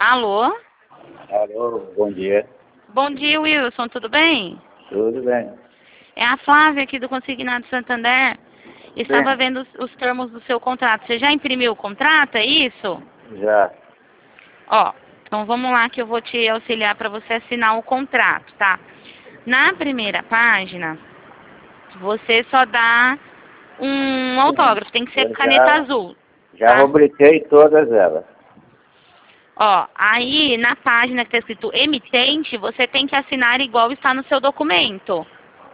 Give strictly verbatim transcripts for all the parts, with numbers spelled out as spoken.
Alô? Alô, bom dia. Bom dia, Wilson, tudo bem? Tudo bem? É a Flávia aqui do Consignado Santander. Estava Sim. vendo os, os termos do seu contrato. Você já imprimiu o contrato, é isso? Já. Ó, então vamos lá que eu vou te auxiliar para você assinar o contrato, tá? Na primeira página, você só dá um Sim. autógrafo, tem que ser Eu caneta já, azul, já tá? rubriquei todas elas. Ó, aí na página que está escrito emitente, você tem que assinar igual está no seu documento.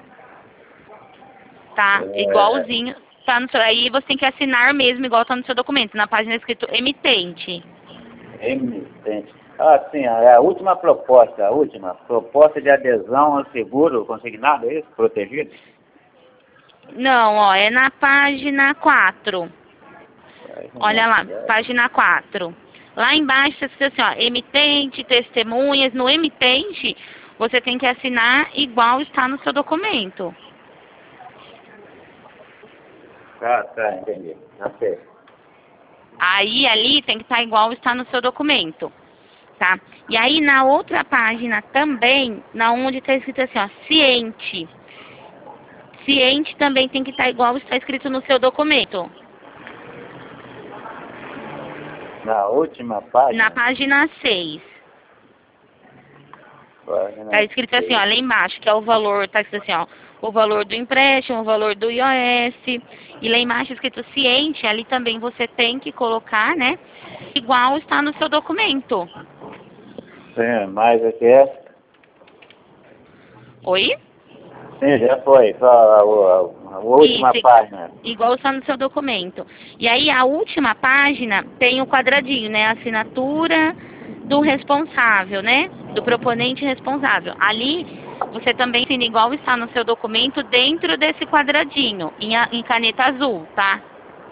Tá? É, Igualzinho. Tá no seu, aí você tem que assinar mesmo igual está no seu documento. Na página escrito emitente. emitente. Ah, sim, é a última proposta, a última. Proposta de adesão ao seguro consignado, é isso? Protegido? Não, ó, é na página quatro. Olha lá, página quatro. Lá embaixo está escrito assim, ó, emitente, testemunhas. No emitente, você tem que assinar igual está no seu documento. Tá, tá, entendi. Ok. Aí ali tem que estar igual está no seu documento, tá? E aí na outra página também, na onde está escrito assim, ó, ciente. Ciente também tem que estar igual está escrito no seu documento. Na última página? Na página seis. Página Tá escrito assim, ó, lá embaixo, que é o valor, tá escrito assim, ó, o valor do empréstimo, o valor do I O S, e lá embaixo escrito ciente, ali também você tem que colocar, né, igual está no seu documento. Sim, mais aqui é? Oi? Sim, já foi. Só a, a, a última Isso, página. igual está no seu documento. E aí a última página tem o quadradinho, né, a assinatura do responsável, né, do proponente responsável. Ali você também assina igual está no seu documento dentro desse quadradinho, em, a, em caneta azul, tá?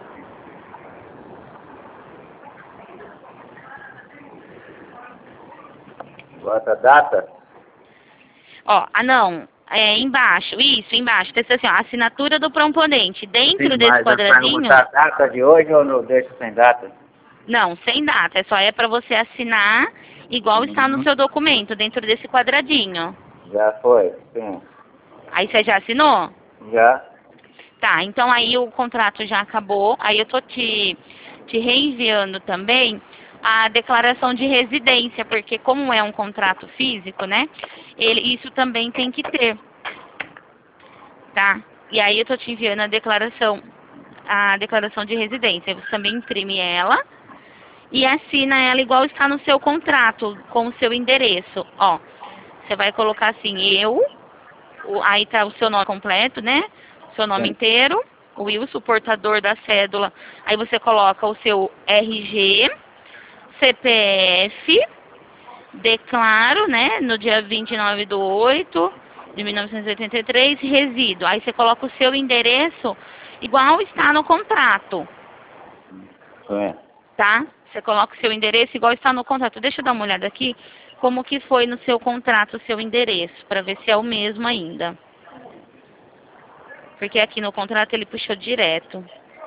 Bota a data? Ó, ah não, é embaixo, isso, embaixo, tem assim, ó, assinatura do proponente. Dentro Sim, desse mas eu quero quadradinho, botar a data de hoje ou não deixo sem data? não, sem data, é só é para você assinar igual está no Uhum. seu documento, dentro desse quadradinho. Já foi, sim. Aí você já assinou? Já? Tá, então aí o contrato já acabou, aí eu tô te, te reenviando também a declaração de residência, porque como é um contrato físico, né, ele, isso também tem que ter, tá? E aí eu tô te enviando a declaração, a declaração de residência, você também imprime ela e assina ela igual está no seu contrato, com o seu endereço, ó. Você vai colocar assim, eu, o- aí tá o seu nome completo, né? Seu nome Sim. inteiro, o Wilson, o portador da cédula. Aí você coloca o seu R G, C P F, declaro, né? No dia vinte e nove de oito de mil novecentos e oitenta e três, resíduo. Aí você coloca o seu endereço igual está no contrato, Sim. tá? Você coloca o seu endereço igual está no contrato. Deixa eu dar uma olhada aqui como que foi no seu contrato o seu endereço, para ver se é o mesmo ainda. Porque aqui no contrato ele puxou direto.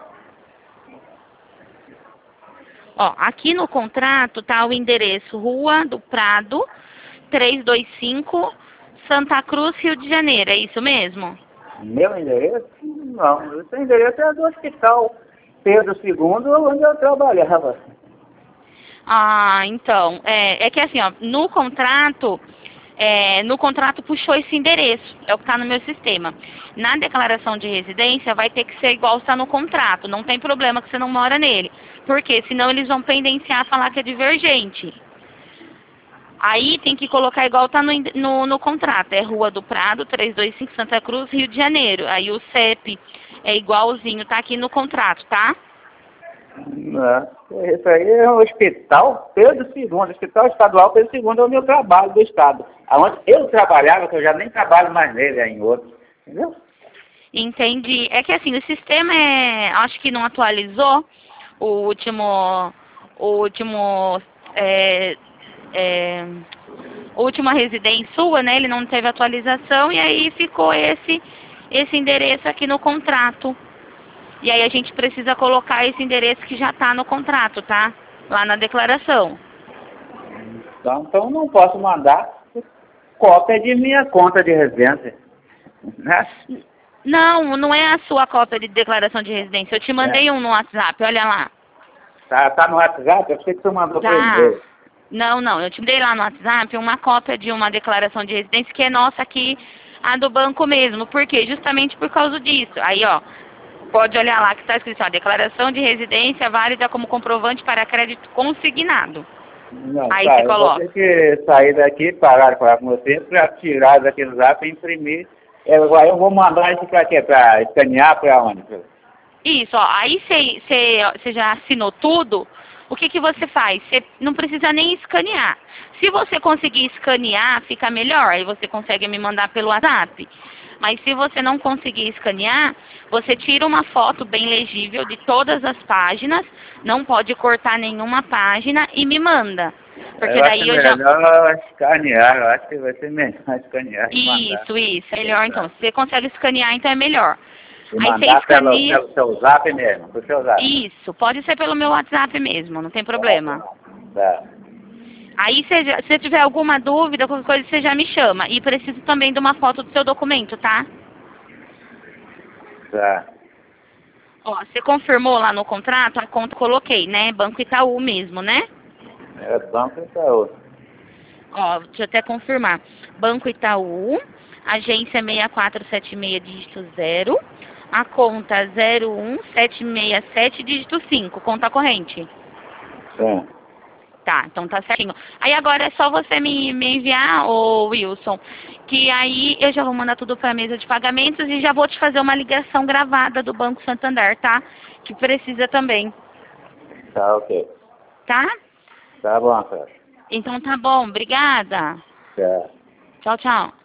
Ó, aqui no contrato tá o endereço Rua do Prado, trezentos e vinte e cinco, Santa Cruz, Rio de Janeiro. É isso mesmo? Meu endereço? Não, o seu endereço é do hospital Pedro segundo, onde eu trabalhava. Ah, então, é, é que assim, ó, no contrato, é, no contrato puxou esse endereço, é o que está no meu sistema. Na declaração de residência vai ter que ser igual está no contrato, não tem problema que você não mora nele. Porque senão eles vão pendenciar falar que é divergente. Aí tem que colocar igual está no, no, no contrato, é Rua do Prado, trezentos e vinte e cinco, Santa Cruz, Rio de Janeiro. Aí o C E P é igualzinho, tá aqui no contrato, tá? Não, isso aí é o hospital Pedro segundo, Hospital Estadual Pedro segundo é o meu trabalho do Estado. Aonde eu trabalhava, que eu já nem trabalho mais nele, é em outro. Entendeu? Entendi. É que assim, o sistema é, acho que não atualizou o último, o último, é, é, a última residência sua, né? Ele não teve atualização e aí ficou esse, esse endereço aqui no contrato. E aí a gente precisa colocar esse endereço que já está no contrato, tá? Lá na declaração. Então, então não posso mandar cópia de minha conta de residência. Né? Não, não é a sua cópia de declaração de residência. Eu te mandei É. um no WhatsApp, olha lá. Tá, tá no WhatsApp? Eu sei que você mandou por Tá. e-mail. Não, não, eu te dei lá no WhatsApp uma cópia de uma declaração de residência que é nossa aqui, a do banco mesmo. Por quê? Justamente por causa disso. Aí, ó, pode olhar lá que está escrito, ó, declaração de residência válida como comprovante para crédito consignado. Não, Aí tá, você eu vou coloca. ter que sair daqui, parar de falar com você, para tirar daquele zap e imprimir. Eu, aí eu vou mandar isso para quê? Para escanear, para onde? Isso, ó, aí você já assinou tudo, o que, que você faz? Você não precisa nem escanear. Se você conseguir escanear, fica melhor, aí você consegue me mandar pelo WhatsApp. Mas se você não conseguir escanear, você tira uma foto bem legível de todas as páginas, não pode cortar nenhuma página e me manda. Porque eu daí acho eu já... melhor escanear, eu acho que vai ser melhor escanear e mandar. Isso, isso, é melhor então. Se você consegue escanear, então é melhor. E Aí você mandar pelo, escaneia... pelo seu zap mesmo, pro seu zap. Isso, pode ser pelo meu WhatsApp mesmo, não tem problema. Tá. Aí, se já- se tiver alguma dúvida, qualquer coisa, você já me chama. E preciso também de uma foto do seu documento, tá? Tá. Ó, você confirmou lá no contrato, a conta coloquei, né? Banco Itaú mesmo, né? É banco e saúde. Ó, deixa eu até confirmar. Banco Itaú, agência seis quatro sete seis, dígito zero. A conta zero um sete seis sete, dígito cinco, conta corrente. Sim. Tá, então tá certinho. Aí agora é só você me, me enviar, ô Wilson, que aí eu já vou mandar tudo pra mesa de pagamentos e já vou te fazer uma ligação gravada do Banco Santander, tá? Que precisa também, Tá, ok. tá? Tá bom, cara. Então tá bom, obrigada. Tchau. Tchau, tchau.